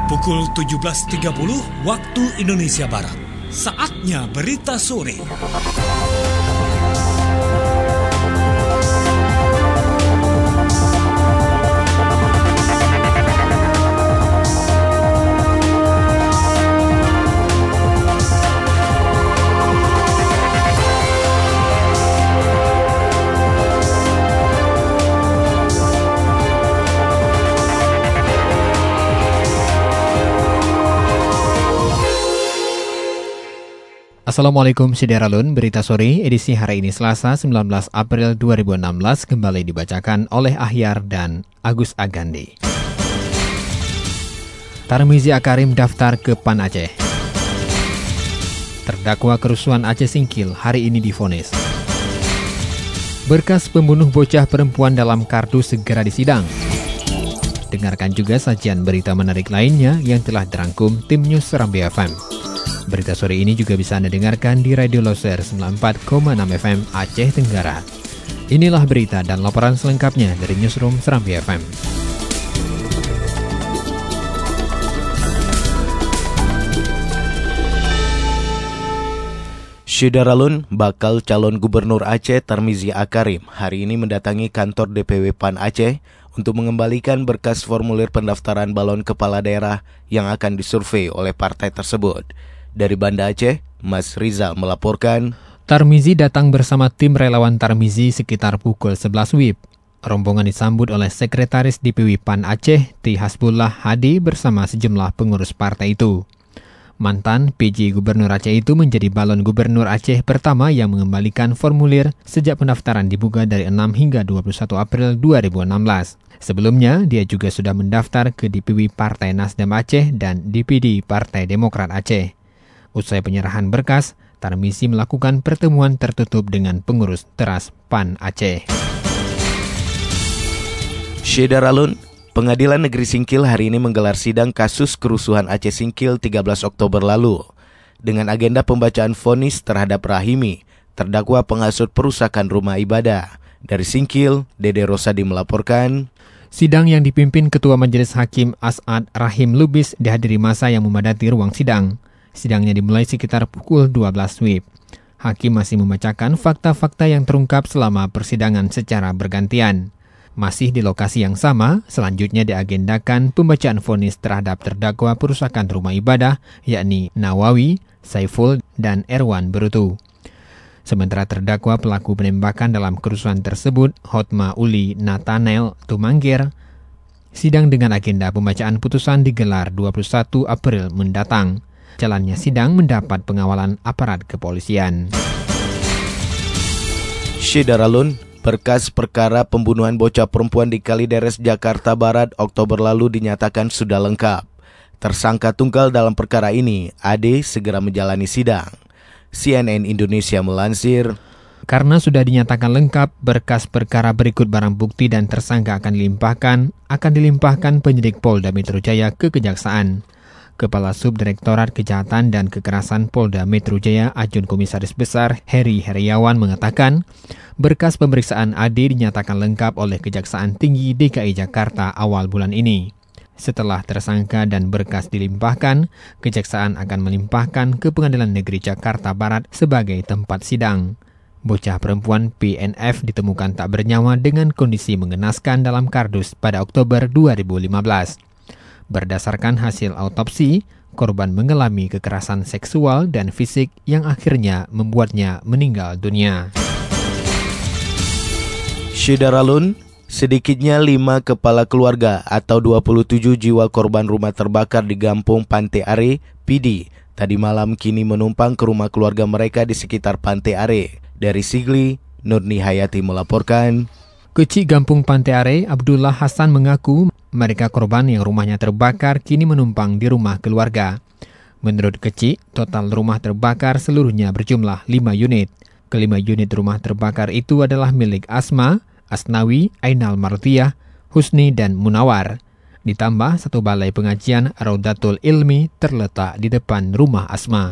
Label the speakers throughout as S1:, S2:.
S1: Pukul 17.30 waktu Indonesia Barat. Saatnya berita sore.
S2: Assalamualaikum Sideralun, berita sore edisi hari ini Selasa 19 April 2016 kembali dibacakan oleh Ahyar dan Agus Agandi. Tarmizi Akarim daftar ke PAN Aceh. Terdakwa kerusuhan Aceh Singkil hari ini divonis. Berkas pembunuh bocah perempuan dalam kardus segera disidang. Dengarkan juga sajian berita menarik lainnya yang telah dirangkum tim News Serambi FM. Berita sore ini juga bisa Anda dengarkan di Radio Loser 94,6 FM Aceh Tenggara. Inilah berita dan laporan selengkapnya dari Newsroom Serambi FM.
S3: Syederalun, bakal calon gubernur Aceh Tarmizi Akarim hari ini mendatangi kantor DPW PAN Aceh untuk mengembalikan berkas formulir pendaftaran balon kepala daerah yang akan disurvei oleh partai tersebut. Dari Banda Aceh, Mas Rizal melaporkan.
S2: Tarmizi datang bersama tim relawan Tarmizi sekitar pukul 11 WIB. Rombongan disambut oleh Sekretaris DPW PAN Aceh, T. Hasbullah Hadi bersama sejumlah pengurus partai itu. Mantan PJ Gubernur Aceh itu menjadi balon gubernur Aceh pertama yang mengembalikan formulir sejak pendaftaran dibuka dari 6 hingga 21 April 2016. Sebelumnya, dia juga sudah mendaftar ke DPW Partai Nasdem Aceh dan DPD Partai Demokrat Aceh. Usai penyerahan berkas, Tarmizi melakukan pertemuan tertutup dengan pengurus teras PAN Aceh.
S3: Syederalun, Pengadilan Negeri Singkil hari ini menggelar sidang kasus kerusuhan Aceh Singkil 13 Oktober lalu. Dengan agenda pembacaan vonis terhadap Rahimi, terdakwa penghasut perusakan rumah ibadah. Dari Singkil, Dede Rosadi melaporkan.
S2: Sidang yang dipimpin Ketua Majelis Hakim As'ad Rahim Lubis dihadiri massa yang memadati ruang sidang. Sidangnya dimulai sekitar pukul 12 WIB. Hakim masih membacakan fakta-fakta yang terungkap selama persidangan secara bergantian. Masih di lokasi yang sama, selanjutnya diagendakan pembacaan vonis terhadap terdakwa perusakan rumah ibadah, yakni Nawawi, Saiful, dan Erwan Berutu. Sementara terdakwa pelaku penembakan dalam kerusuhan tersebut, Hotma Uli Nathanael Tumangkir, sidang dengan agenda pembacaan putusan digelar 21 April mendatang. Jalannya sidang mendapat pengawalan aparat kepolisian.
S3: Syederalun, berkas perkara pembunuhan bocah perempuan di Kalideres, Jakarta Barat Oktober lalu dinyatakan sudah lengkap. Tersangka tunggal dalam perkara ini, Ade, segera menjalani sidang. CNN Indonesia melansir.
S2: Karena sudah dinyatakan lengkap, berkas perkara berikut barang bukti dan tersangka akan dilimpahkan penyidik Polda Metro Jaya ke Kejaksaan. Kepala Subdirektorat Kejahatan dan Kekerasan Polda Metro Jaya Ajun Komisaris Besar Heri Heriawan mengatakan, berkas pemeriksaan Ade dinyatakan lengkap oleh Kejaksaan Tinggi DKI Jakarta awal bulan ini. Setelah tersangka dan berkas dilimpahkan, Kejaksaan akan melimpahkan ke Pengadilan Negeri Jakarta Barat sebagai tempat sidang. Bocah perempuan PNF ditemukan tak bernyawa dengan kondisi mengenaskan dalam kardus pada Oktober 2015. Berdasarkan hasil autopsi, korban mengalami kekerasan seksual dan fisik yang akhirnya membuatnya meninggal dunia.
S3: Syederalun, sedikitnya 5 kepala keluarga atau 27 jiwa korban rumah terbakar di Gampung Pantai Are, PD, tadi malam kini menumpang ke rumah keluarga mereka di sekitar Pantai Are. Dari Sigli, Nurni Hayati melaporkan.
S2: Kecik Gampung Pantai Are, Abdullah Hasan mengaku mereka korban yang rumahnya terbakar kini menumpang di rumah keluarga. Menurut Kecik, total rumah terbakar seluruhnya berjumlah 5 unit. Kelima unit rumah terbakar itu adalah milik Asma, Asnawi, Ainal Martiyah, Husni, dan Munawar. Ditambah satu balai pengajian Raudatul Ilmi terletak di depan rumah Asma.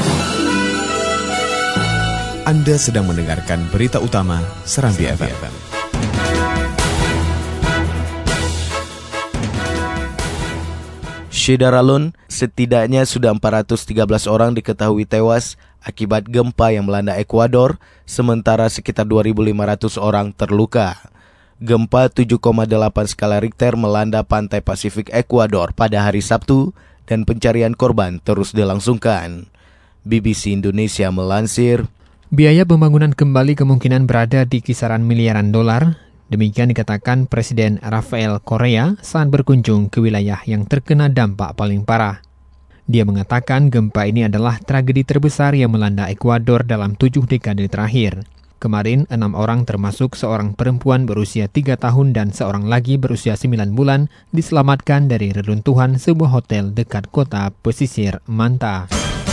S4: Anda sedang mendengarkan berita utama Serambi FM.
S3: Syedaralun, setidaknya sudah 413 orang diketahui tewas akibat gempa yang melanda Ekuador, sementara sekitar 2.500 orang terluka. Gempa 7,8 skala Richter melanda pantai Pasifik Ekuador pada hari Sabtu dan pencarian korban terus dilangsungkan. BBC Indonesia melansir,
S2: biaya pembangunan kembali kemungkinan berada di kisaran miliaran dolar. Demikian dikatakan Presiden Rafael Correa saat berkunjung ke wilayah yang terkena dampak paling parah. Dia mengatakan gempa ini adalah tragedi terbesar yang melanda Ekuador dalam 7 dekade terakhir. Kemarin, 6 orang termasuk seorang perempuan berusia 3 tahun dan seorang lagi berusia 9 bulan diselamatkan dari reruntuhan sebuah hotel dekat kota pesisir Manta.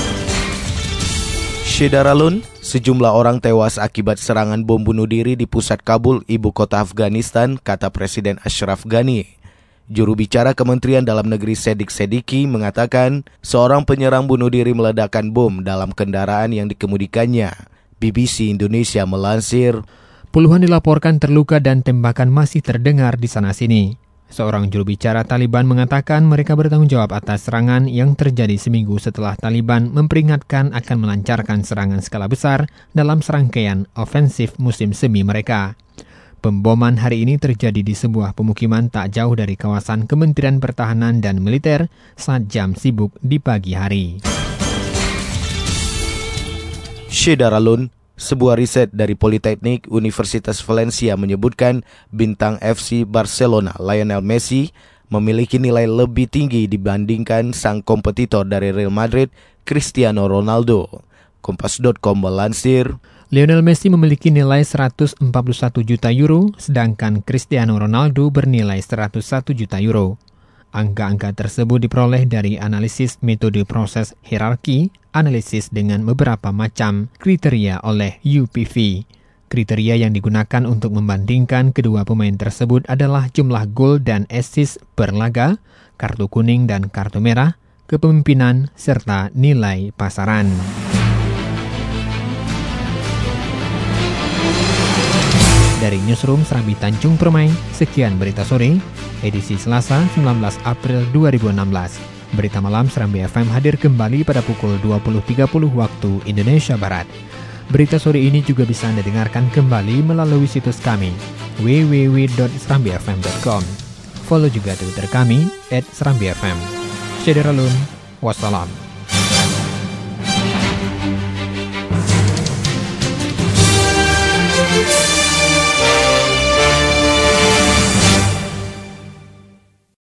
S3: Syedaralun, sejumlah orang tewas akibat serangan bom bunuh diri di pusat Kabul, ibu kota Afghanistan, kata Presiden Ashraf Ghani. Juru bicara Kementerian Dalam Negeri Sedik Sediki mengatakan seorang penyerang bunuh diri meledakkan bom dalam kendaraan yang dikemudikannya. BBC Indonesia melansir,
S2: puluhan dilaporkan terluka dan tembakan masih terdengar di sana-sini. Seorang juru bicara Taliban mengatakan mereka bertanggung jawab atas serangan yang terjadi seminggu setelah Taliban memperingatkan akan melancarkan serangan skala besar dalam serangkaian ofensif musim semi mereka. Pemboman hari ini terjadi di sebuah pemukiman tak jauh dari kawasan Kementerian Pertahanan dan Militer saat jam sibuk di pagi hari.
S3: Syedaralun, sebuah riset dari Politeknik Universitas Valencia menyebutkan bintang FC Barcelona Lionel Messi memiliki nilai lebih tinggi dibandingkan sang kompetitor dari Real Madrid, Cristiano Ronaldo. Kompas.com melansir,
S2: Lionel Messi memiliki nilai 141 juta euro, sedangkan Cristiano Ronaldo bernilai 101 juta euro. Angka-angka tersebut diperoleh dari analisis metode proses hierarki, analisis dengan beberapa macam kriteria oleh UPV. Kriteria yang digunakan untuk membandingkan kedua pemain tersebut adalah jumlah gol dan assist per laga, kartu kuning dan kartu merah, kepemimpinan, serta nilai pasaran. Dari Newsroom Serambi Tanjung Permai, sekian berita sore, edisi Selasa 19 April 2016. Berita malam Serambi FM hadir kembali pada pukul 20.30 waktu Indonesia Barat. Berita sore ini juga bisa Anda dengarkan kembali melalui situs kami, www.serambifm.com. Follow juga Twitter kami, @serambifm. Syedaralun, wassalam.